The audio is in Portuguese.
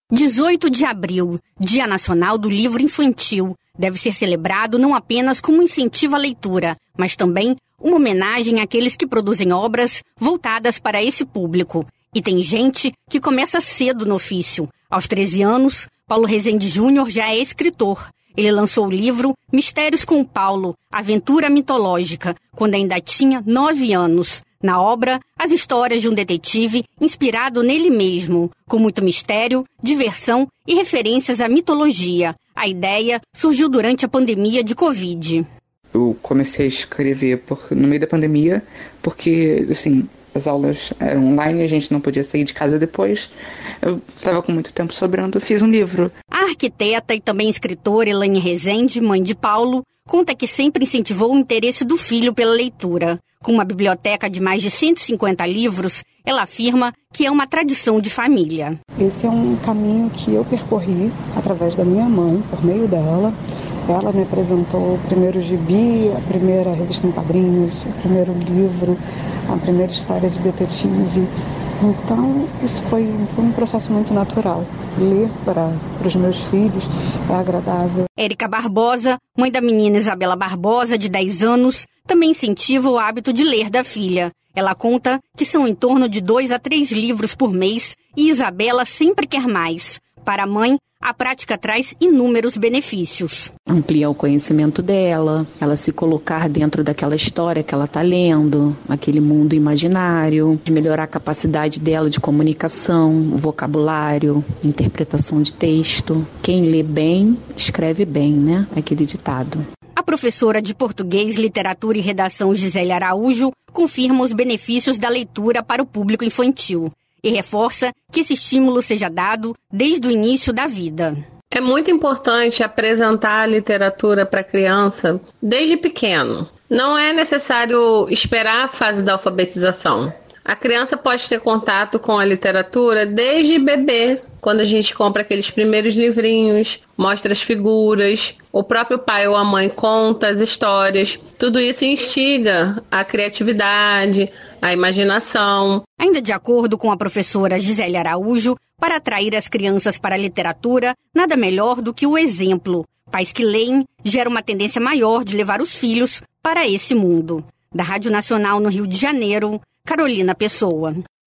18 de abril, Dia Nacional do Livro Infantil, deve ser celebrado não apenas como um incentivo à leitura, mas também uma homenagem àqueles que produzem obras voltadas para esse público. E tem gente que começa cedo no ofício. Aos 13 anos, Paulo Rezende Júnior já é escritor. Ele lançou o livro Mistérios com Paulo, Aventura Mitológica, quando ainda tinha 9 anos. Na obra, as histórias de um detetive inspirado nele mesmo, com muito mistério, diversão e referências à mitologia. A ideia surgiu durante a pandemia de Covid. Eu comecei a escrever no meio da pandemia, porque, assim, as aulas eram online, a gente não podia sair de casa depois. Eu estava com muito tempo sobrando, fiz um livro. A arquiteta e também escritora Elaine Rezende, mãe de Paulo, conta que sempre incentivou o interesse do filho pela leitura. Com uma biblioteca de mais de 150 livros, ela afirma que é uma tradição de família. Esse é um caminho que eu percorri através da minha mãe, por meio dela. Ela me apresentou o primeiro gibi, a primeira revista em quadrinhos, o primeiro livro, a primeira história de detetive. Então, isso foi um processo muito natural. Ler para os meus filhos é agradável. Érica Barbosa, mãe da menina Isabela Barbosa, de 10 anos, também incentiva o hábito de ler da filha. Ela conta que são em torno de 2 a 3 livros por mês e Isabela sempre quer mais. Para a mãe, a prática traz inúmeros benefícios. Ampliar o conhecimento dela, ela se colocar dentro daquela história que ela está lendo, aquele mundo imaginário, de melhorar a capacidade dela de comunicação, o vocabulário, interpretação de texto. Quem lê bem, escreve bem, né? Aquele ditado. A professora de português, literatura e redação Gisele Araújo confirma os benefícios da leitura para o público infantil e reforça que esse estímulo seja dado desde o início da vida. É muito importante apresentar a literatura para a criança desde pequeno. Não é necessário esperar a fase da alfabetização. A criança pode ter contato com a literatura desde bebê, quando a gente compra aqueles primeiros livrinhos, mostra as figuras, o próprio pai ou a mãe conta as histórias. Tudo isso instiga a criatividade, a imaginação. Ainda de acordo com a professora Gisele Araújo, para atrair as crianças para a literatura, nada melhor do que o exemplo. Pais que leem geram uma tendência maior de levar os filhos para esse mundo. Da Rádio Nacional no Rio de Janeiro, Carolina Pessoa.